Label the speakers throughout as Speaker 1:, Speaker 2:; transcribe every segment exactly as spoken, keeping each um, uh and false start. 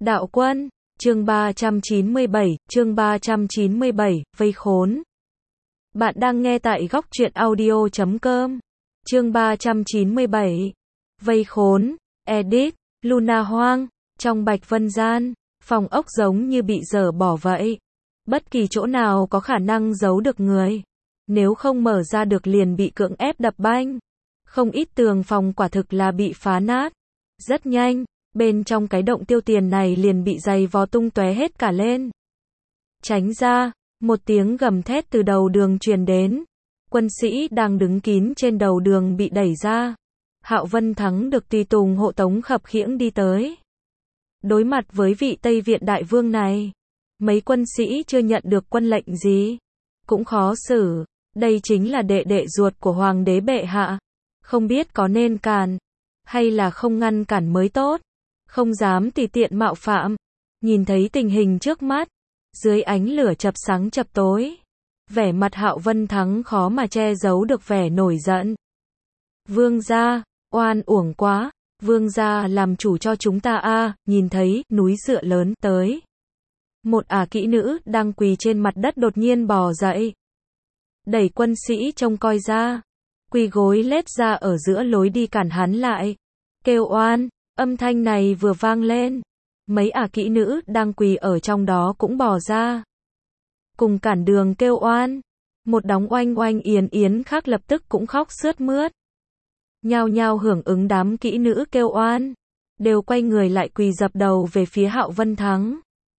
Speaker 1: Đạo quân, chương ba trăm chín mươi bảy, chương ba trăm chín mươi bảy, vây khốn. Bạn đang nghe tại góc truyện audio chấm com. Chương ba trăm chín mươi bảy. Vây khốn, edit, Luna Hoang, trong Bạch Vân Gian, phòng ốc giống như bị dở bỏ vậy. Bất kỳ chỗ nào có khả năng giấu được người. Nếu không mở ra được liền bị cưỡng ép đập banh. Không ít tường phòng quả thực là bị phá nát. Rất nhanh, bên trong cái động tiêu tiền này liền bị giày vò tung tóe hết cả lên. Tránh ra, một tiếng gầm thét từ đầu đường truyền đến. Quân sĩ đang đứng kín trên đầu đường bị đẩy ra. Hạo Vân Thắng được tùy tùng hộ tống khập khiễng đi tới. Đối mặt với vị Tây Viện đại vương này, mấy quân sĩ chưa nhận được quân lệnh gì, cũng khó xử. Đây chính là đệ đệ ruột của hoàng đế bệ hạ. Không biết có nên cản, hay là không ngăn cản mới tốt. Không dám tùy tiện mạo phạm. Nhìn thấy tình hình trước mắt, dưới ánh lửa chập sáng chập tối, vẻ mặt Hạo Vân Thắng khó mà che giấu được vẻ nổi giận. Vương gia, oan uổng quá, vương gia làm chủ cho chúng ta a. Nhìn thấy núi dựa lớn tới. Một ả kỹ nữ đang quỳ trên mặt đất đột nhiên bò dậy. Đẩy quân sĩ trông coi ra. Quỳ gối lết ra ở giữa lối đi cản hắn lại. Kêu oan, âm thanh này vừa vang lên. Mấy ả kỹ nữ đang quỳ ở trong đó cũng bò ra. Cùng cản đường kêu oan. Một đống oanh oanh yến yến khác lập tức cũng khóc sướt mướt. Nhao nhao hưởng ứng đám kỹ nữ kêu oan. Đều quay người lại quỳ dập đầu về phía Hạo Vân Thắng.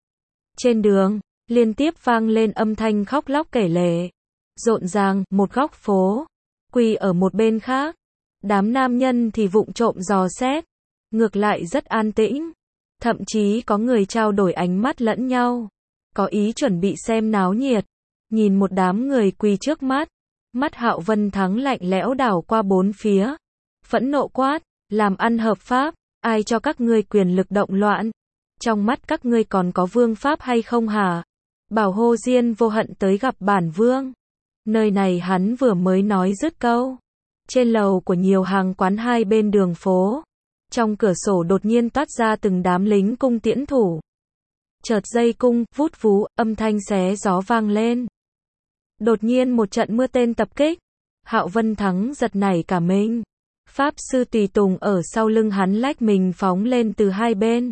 Speaker 1: Trên đường, liên tiếp vang lên âm thanh khóc lóc kể lể. Rộn ràng, một góc phố. Quỳ ở một bên khác. Đám nam nhân thì vụng trộm dò xét. Ngược lại rất an tĩnh. Thậm chí có người trao đổi ánh mắt lẫn nhau. Có ý chuẩn bị xem náo nhiệt. Nhìn một đám người quỳ trước mắt. Mắt Hạo Vân Thắng lạnh lẽo đảo qua bốn phía. Phẫn nộ quát, làm ăn hợp pháp, ai cho các ngươi quyền lực động loạn? Trong mắt các ngươi còn có vương pháp hay không hả? Bảo Hồ Diên vô hận tới gặp bản vương. Nơi này hắn vừa mới nói dứt câu. Trên lầu của nhiều hàng quán hai bên đường phố. Trong cửa sổ đột nhiên toát ra từng đám lính cung tiễn thủ. Chợt dây cung, vút vú, âm thanh xé gió vang lên. Đột nhiên một trận mưa tên tập kích. Hạo Vân Thắng giật nảy cả mình. Pháp sư tùy tùng ở sau lưng hắn lách mình phóng lên từ hai bên.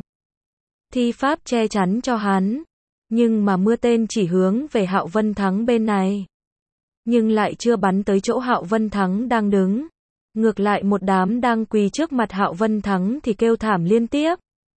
Speaker 1: Thi pháp che chắn cho hắn. Nhưng mà mưa tên chỉ hướng về Hạo Vân Thắng bên này. Nhưng lại chưa bắn tới chỗ Hạo Vân Thắng đang đứng. Ngược lại một đám đang quỳ trước mặt Hạo Vân Thắng thì kêu thảm liên tiếp.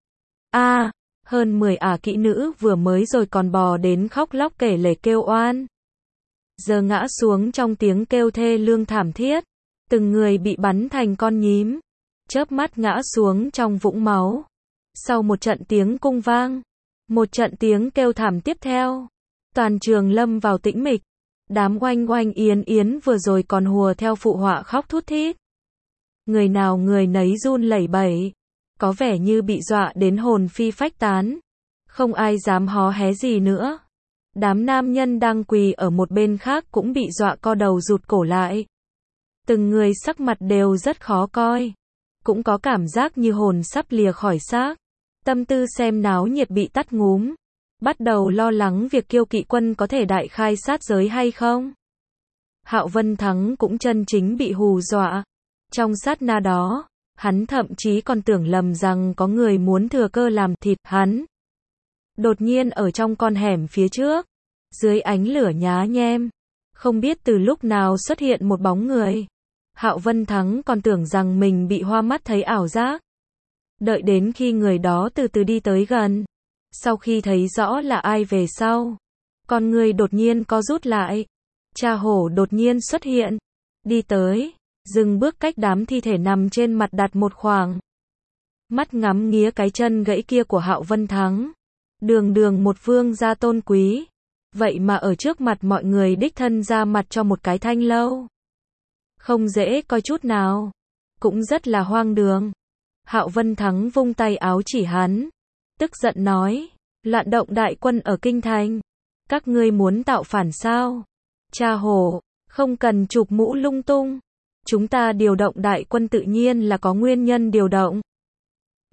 Speaker 1: A, à, hơn mười ả kỹ nữ vừa mới rồi còn bò đến khóc lóc kể lể kêu oan. Giờ ngã xuống trong tiếng kêu thê lương thảm thiết. Từng người bị bắn thành con nhím. Chớp mắt ngã xuống trong vũng máu. Sau một trận tiếng cung vang. Một trận tiếng kêu thảm tiếp theo. Toàn trường lâm vào tĩnh mịch. Đám oanh oanh yến yến vừa rồi còn hùa theo phụ họa khóc thút thít. Người nào người nấy run lẩy bẩy. Có vẻ như bị dọa đến hồn phi phách tán. Không ai dám hó hé gì nữa. Đám nam nhân đang quỳ ở một bên khác cũng bị dọa co đầu rụt cổ lại. Từng người sắc mặt đều rất khó coi. Cũng có cảm giác như hồn sắp lìa khỏi xác. Tâm tư xem náo nhiệt bị tắt ngúm. Bắt đầu lo lắng việc Kiêu Kỵ quân có thể đại khai sát giới hay không. Hạo Vân Thắng cũng chân chính bị hù dọa. Trong sát na đó, hắn thậm chí còn tưởng lầm rằng có người muốn thừa cơ làm thịt hắn. Đột nhiên ở trong con hẻm phía trước, dưới ánh lửa nhá nhem, không biết từ lúc nào xuất hiện một bóng người. Hạo Vân Thắng còn tưởng rằng mình bị hoa mắt thấy ảo giác. Đợi đến khi người đó từ từ đi tới gần. Sau khi thấy rõ là ai về sau, con người đột nhiên co rút lại. Cha hổ đột nhiên xuất hiện. Đi tới, dừng bước cách đám thi thể nằm trên mặt đặt một khoảng. Mắt ngắm nghía cái chân gãy kia của Hạo Vân Thắng. Đường đường một vương gia tôn quý. Vậy mà ở trước mặt mọi người đích thân ra mặt cho một cái thanh lâu. Không dễ coi chút nào. Cũng rất là hoang đường. Hạo Vân Thắng vung tay áo chỉ hắn. Tức giận nói. Loạn động đại quân ở kinh thành. Các ngươi muốn tạo phản sao? Cha hổ, không cần chụp mũ lung tung. Chúng ta điều động đại quân tự nhiên là có nguyên nhân điều động.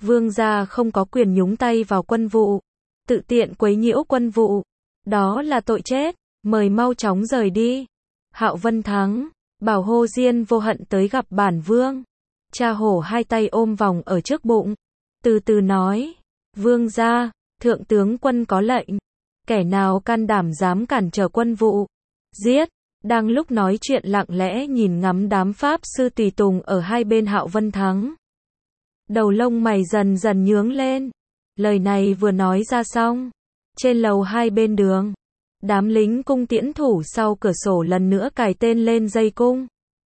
Speaker 1: Vương gia không có quyền nhúng tay vào quân vụ, tự tiện quấy nhiễu quân vụ, đó là tội chết, mời mau chóng rời đi. Hạo Vân Thắng, bảo Hồ Diên vô hận tới gặp bản vương. Cha hổ hai tay ôm vòng ở trước bụng, từ từ nói, vương gia, thượng tướng quân có lệnh, kẻ nào can đảm dám cản trở quân vụ, giết. Đang lúc nói chuyện lặng lẽ nhìn ngắm đám pháp sư tùy tùng ở hai bên Hạo Vân Thắng. Đầu lông mày dần dần nhướng lên. Lời này vừa nói ra xong, trên lầu hai bên đường, đám lính cung tiễn thủ sau cửa sổ lần nữa cài tên lên dây cung.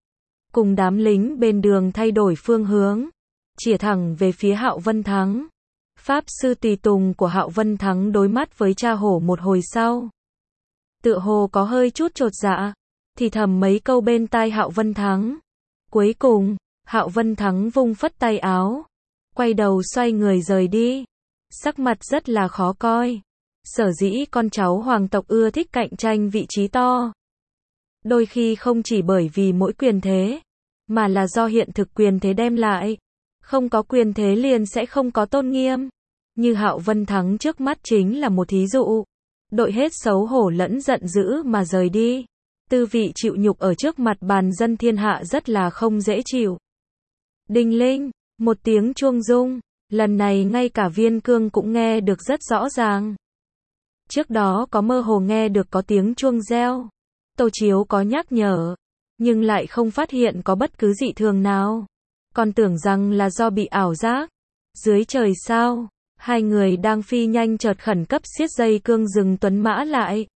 Speaker 1: Cùng đám lính bên đường thay đổi phương hướng, chĩa thẳng về phía Hạo Vân Thắng. Pháp sư tùy tùng của Hạo Vân Thắng đối mắt với cha hổ một hồi sau, tựa hồ có hơi chút chột dạ, thì thầm mấy câu bên tai Hạo Vân Thắng. Cuối cùng, Hạo Vân Thắng vung phất tay áo, quay đầu xoay người rời đi, sắc mặt rất là khó coi. Sở dĩ con cháu hoàng tộc ưa thích cạnh tranh vị trí to, đôi khi không chỉ bởi vì mỗi quyền thế, mà là do hiện thực quyền thế đem lại. Không có quyền thế liền sẽ không có tôn nghiêm. Như Hạo Vân Thắng trước mắt chính là một thí dụ. Đội hết xấu hổ lẫn giận dữ mà rời đi. Tư vị chịu nhục ở trước mặt bàn dân thiên hạ rất là không dễ chịu. Đinh linh, một tiếng chuông rung, lần này ngay cả Viên Cương cũng nghe được rất rõ ràng. Trước đó có mơ hồ nghe được có tiếng chuông reo. Tô Chiếu có nhắc nhở, nhưng lại không phát hiện có bất cứ dị thường nào. Còn tưởng rằng là do bị ảo giác. Dưới trời sao, hai người đang phi nhanh chợt khẩn cấp siết dây cương dừng tuấn mã lại.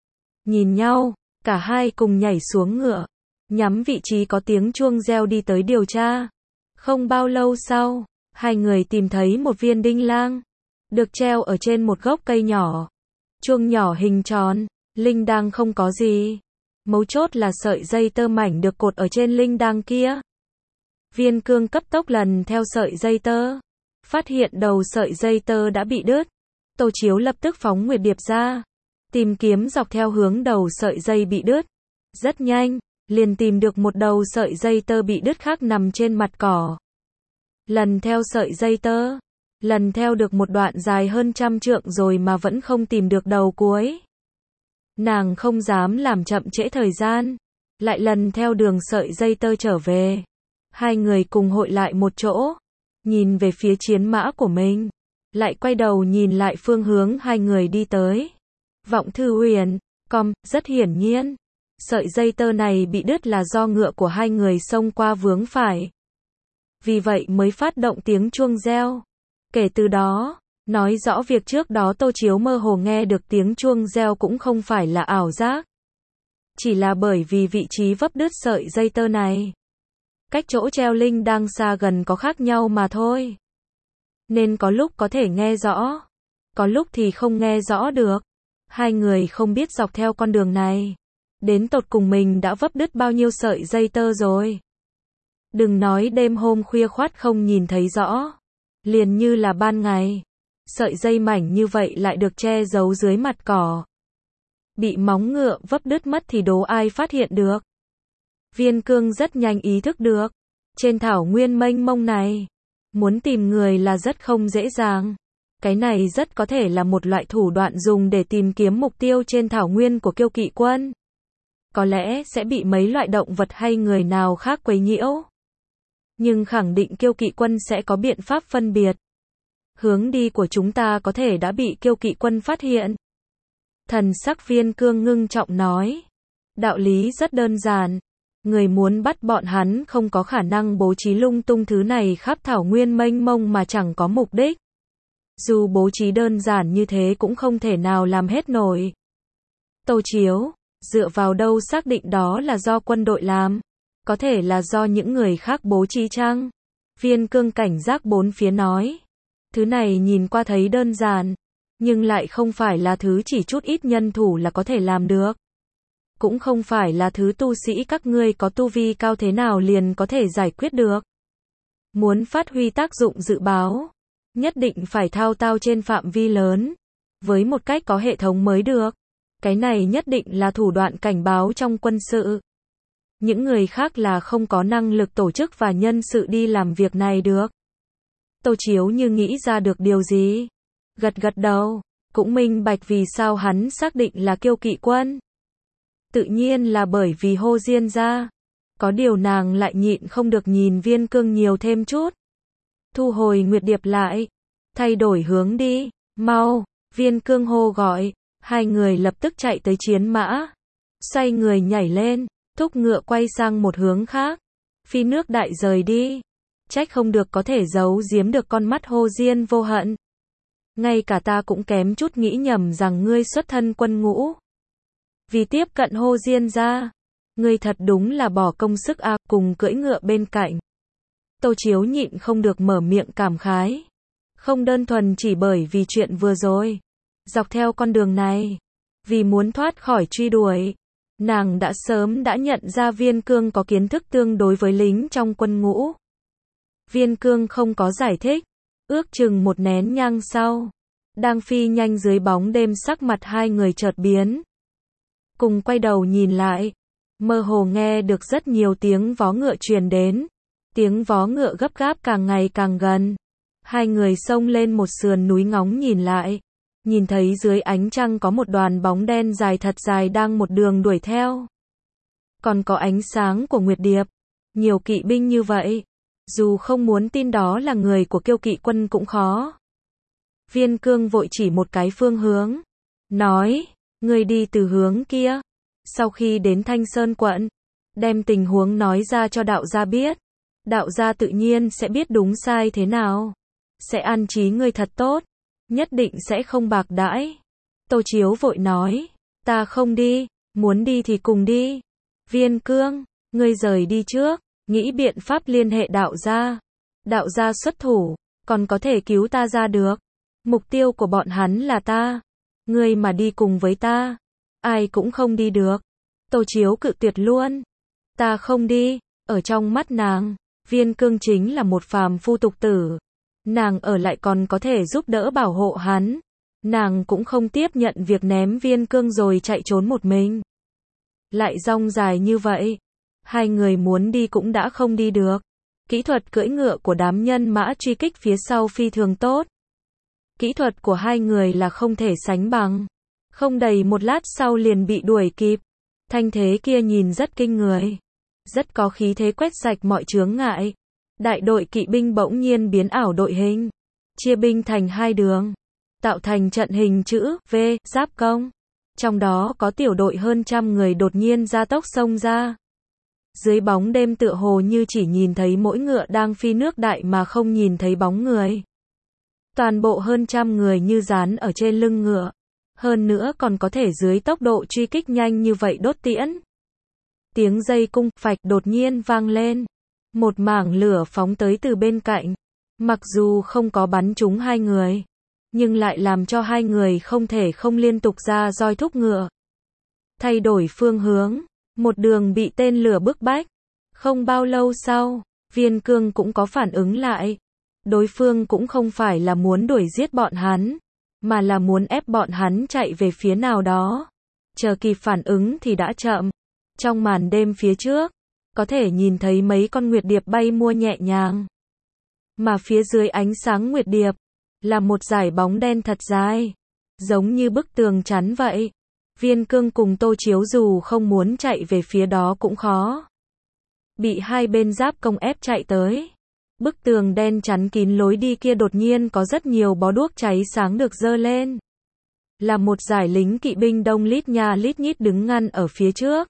Speaker 1: Nhìn nhau, cả hai cùng nhảy xuống ngựa, nhắm vị trí có tiếng chuông reo đi tới điều tra. Không bao lâu sau, hai người tìm thấy một viên đinh lang, được treo ở trên một gốc cây nhỏ. Chuông nhỏ hình tròn, linh đăng không có gì. Mấu chốt là sợi dây tơ mảnh được cột ở trên linh đăng kia. Viên Cương cấp tốc lần theo sợi dây tơ, phát hiện đầu sợi dây tơ đã bị đứt. Tô Chiếu lập tức phóng nguyệt điệp ra, tìm kiếm dọc theo hướng đầu sợi dây bị đứt. Rất nhanh, liền tìm được một đầu sợi dây tơ bị đứt khác nằm trên mặt cỏ. Lần theo sợi dây tơ, lần theo được một đoạn dài hơn trăm trượng rồi mà vẫn không tìm được đầu cuối. Nàng không dám làm chậm trễ thời gian, lại lần theo đường sợi dây tơ trở về. Hai người cùng hội lại một chỗ, nhìn về phía chiến mã của mình, lại quay đầu nhìn lại phương hướng hai người đi tới. Vọng Thư Huyền, com, rất hiển nhiên, sợi dây tơ này bị đứt là do ngựa của hai người xông qua vướng phải. Vì vậy mới phát động tiếng chuông reo. Kể từ đó, nói rõ việc trước đó Tô Chiếu mơ hồ nghe được tiếng chuông reo cũng không phải là ảo giác. Chỉ là bởi vì vị trí vấp đứt sợi dây tơ này, cách chỗ treo linh đang xa gần có khác nhau mà thôi. Nên có lúc có thể nghe rõ, có lúc thì không nghe rõ được. Hai người không biết dọc theo con đường này, đến tột cùng mình đã vấp đứt bao nhiêu sợi dây tơ rồi. Đừng nói đêm hôm khuya khoắt không nhìn thấy rõ, liền như là ban ngày, sợi dây mảnh như vậy lại được che giấu dưới mặt cỏ. Bị móng ngựa vấp đứt mất thì đố ai phát hiện được. Viên Cương rất nhanh ý thức được, trên thảo nguyên mênh mông này, muốn tìm người là rất không dễ dàng. Cái này rất có thể là một loại thủ đoạn dùng để tìm kiếm mục tiêu trên thảo nguyên của Kiêu Kỵ quân. Có lẽ sẽ bị mấy loại động vật hay người nào khác quấy nhiễu. Nhưng khẳng định Kiêu Kỵ quân sẽ có biện pháp phân biệt. Hướng đi của chúng ta có thể đã bị Kiêu Kỵ quân phát hiện. Thần sắc Viên Cương ngưng trọng nói. Đạo lý rất đơn giản. Người muốn bắt bọn hắn không có khả năng bố trí lung tung thứ này khắp thảo nguyên mênh mông mà chẳng có mục đích. Dù bố trí đơn giản như thế cũng không thể nào làm hết nổi. Tô Chiếu, dựa vào đâu xác định đó là do quân đội làm? Có thể là do những người khác bố trí chăng? Viên Cương cảnh giác bốn phía nói. Thứ này nhìn qua thấy đơn giản, nhưng lại không phải là thứ chỉ chút ít nhân thủ là có thể làm được. Cũng không phải là thứ tu sĩ các ngươi có tu vi cao thế nào liền có thể giải quyết được. Muốn phát huy tác dụng dự báo, nhất định phải thao tao trên phạm vi lớn, với một cách có hệ thống mới được. Cái này nhất định là thủ đoạn cảnh báo trong quân sự. Những người khác là không có năng lực tổ chức và nhân sự đi làm việc này được. Tô Chiếu như nghĩ ra được điều gì. Gật gật đầu, cũng minh bạch vì sao hắn xác định là Kiêu Kỵ Quân. Tự nhiên là bởi vì Hồ Diên gia. Có điều nàng lại nhịn không được nhìn Viên Cương nhiều thêm chút. Thu hồi Nguyệt Điệp lại. Thay đổi hướng đi, mau, Viên Cương hô gọi. Hai người lập tức chạy tới chiến mã. Xoay người nhảy lên, thúc ngựa quay sang một hướng khác. Phi nước đại rời đi. Trách không được có thể giấu giếm được con mắt Hồ Diên vô hận. Ngay cả ta cũng kém chút nghĩ nhầm rằng ngươi xuất thân quân ngũ. Vì tiếp cận Hồ Diên gia, ngươi thật đúng là bỏ công sức a, à, cùng cưỡi ngựa bên cạnh. Tô Chiếu nhịn không được mở miệng cảm khái. Không đơn thuần chỉ bởi vì chuyện vừa rồi. Dọc theo con đường này, vì muốn thoát khỏi truy đuổi, nàng đã sớm đã nhận ra Viên Cương có kiến thức tương đối với lính trong quân ngũ. Viên Cương không có giải thích. Ước chừng một nén nhang sau, đang phi nhanh dưới bóng đêm, sắc mặt hai người chợt biến. Cùng quay đầu nhìn lại, mơ hồ nghe được rất nhiều tiếng vó ngựa truyền đến. Tiếng vó ngựa gấp gáp càng ngày càng gần. Hai người xông lên một sườn núi ngóng nhìn lại. Nhìn thấy dưới ánh trăng có một đoàn bóng đen dài thật dài đang một đường đuổi theo. Còn có ánh sáng của Nguyệt Điệp. Nhiều kỵ binh như vậy. Dù không muốn tin đó là người của Kiêu Kỵ Quân cũng khó. Viên Cương vội chỉ một cái phương hướng. Nói, người đi từ hướng kia. Sau khi đến Thanh Sơn quận, đem tình huống nói ra cho đạo gia biết. Đạo gia tự nhiên sẽ biết đúng sai thế nào. Sẽ an trí người thật tốt. Nhất định sẽ không bạc đãi. Tô Chiếu vội nói, ta không đi, muốn đi thì cùng đi. Viên Cương, ngươi rời đi trước, nghĩ biện pháp liên hệ đạo gia. Đạo gia xuất thủ, còn có thể cứu ta ra được. Mục tiêu của bọn hắn là ta. Ngươi mà đi cùng với ta, ai cũng không đi được. Tô Chiếu cự tuyệt luôn. Ta không đi. Ở trong mắt nàng, Viên Cương chính là một phàm phu tục tử. Nàng ở lại còn có thể giúp đỡ bảo hộ hắn. Nàng cũng không tiếp nhận việc ném Viên Cương rồi chạy trốn một mình. Lại rong dài như vậy, hai người muốn đi cũng đã không đi được. Kỹ thuật cưỡi ngựa của đám nhân mã truy kích phía sau phi thường tốt. Kỹ thuật của hai người là không thể sánh bằng. Không đầy một lát sau liền bị đuổi kịp. Thanh thế kia nhìn rất kinh người. Rất có khí thế quét sạch mọi chướng ngại. Đại đội kỵ binh bỗng nhiên biến ảo đội hình. Chia binh thành hai đường. Tạo thành trận hình chữ V, giáp công. Trong đó có tiểu đội hơn trăm người đột nhiên ra tốc xông ra. Dưới bóng đêm tựa hồ như chỉ nhìn thấy mỗi ngựa đang phi nước đại mà không nhìn thấy bóng người. Toàn bộ hơn trăm người như dán ở trên lưng ngựa. Hơn nữa còn có thể dưới tốc độ truy kích nhanh như vậy đốt tiễn. Tiếng dây cung phạch đột nhiên vang lên. Một mảng lửa phóng tới từ bên cạnh. Mặc dù không có bắn trúng hai người, nhưng lại làm cho hai người không thể không liên tục ra roi thúc ngựa. Thay đổi phương hướng, một đường bị tên lửa bức bách. Không bao lâu sau, Viên Cương cũng có phản ứng lại. Đối phương cũng không phải là muốn đuổi giết bọn hắn, mà là muốn ép bọn hắn chạy về phía nào đó. Chờ kịp phản ứng thì đã chậm. Trong màn đêm phía trước, có thể nhìn thấy mấy con nguyệt điệp bay mua nhẹ nhàng. Mà phía dưới ánh sáng nguyệt điệp, là một dải bóng đen thật dài. Giống như bức tường chắn vậy. Viên Cương cùng Tô Chiếu dù không muốn chạy về phía đó cũng khó. Bị hai bên giáp công ép chạy tới. Bức tường đen chắn kín lối đi kia đột nhiên có rất nhiều bó đuốc cháy sáng được giơ lên. Là một dải lính kỵ binh đông lít nha lít nhít đứng ngăn ở phía trước.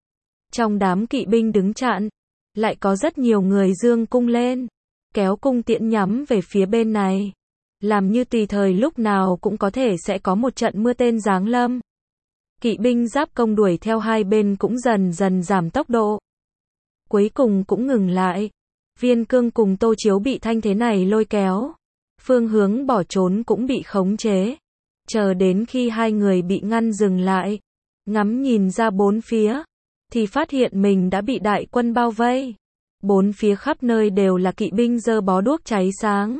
Speaker 1: Trong đám kỵ binh đứng chặn, lại có rất nhiều người giương cung lên, kéo cung tiễn nhắm về phía bên này. Làm như tùy thời lúc nào cũng có thể sẽ có một trận mưa tên giáng lâm. Kỵ binh giáp công đuổi theo hai bên cũng dần dần giảm tốc độ. Cuối cùng cũng ngừng lại. Viên Cương cùng Tô Chiếu bị thanh thế này lôi kéo. Phương hướng bỏ trốn cũng bị khống chế. Chờ đến khi hai người bị ngăn dừng lại, ngắm nhìn ra bốn phía, thì phát hiện mình đã bị đại quân bao vây. Bốn phía khắp nơi đều là kỵ binh giơ bó đuốc cháy sáng.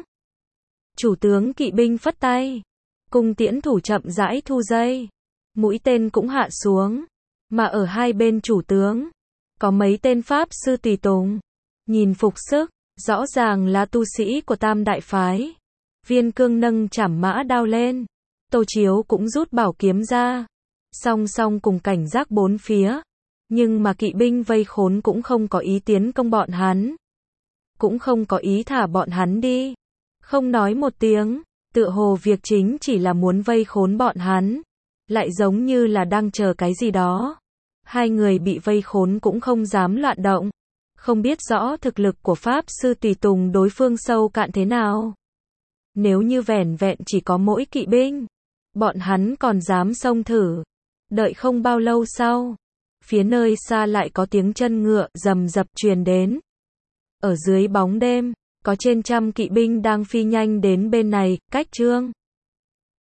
Speaker 1: Chủ tướng kỵ binh phất tay. Cung tiễn thủ chậm rãi thu dây. Mũi tên cũng hạ xuống. Mà ở hai bên chủ tướng, có mấy tên pháp sư tùy tùng. Nhìn phục sức, Rõ ràng là tu sĩ của Tam Đại Phái. Viên Cương nâng trảm mã đao lên. Tô Chiếu cũng rút bảo kiếm ra. Song song cùng cảnh giác bốn phía. Nhưng mà kỵ binh vây khốn cũng không có ý tiến công bọn hắn. Cũng không có ý thả bọn hắn đi. Không nói một tiếng, tựa hồ việc chính chỉ là muốn vây khốn bọn hắn. Lại giống như là đang chờ cái gì đó. Hai người bị vây khốn cũng không dám loạn động. Không biết rõ thực lực của Pháp Sư tùy tùng đối phương sâu cạn thế nào. Nếu như vẻn vẹn chỉ có mỗi kỵ binh, bọn hắn còn dám xông thử. Đợi không bao lâu sau, phía nơi xa lại có tiếng chân ngựa rầm rập truyền đến. Ở dưới bóng đêm, có trên trăm kỵ binh đang phi nhanh đến bên này, cách Trương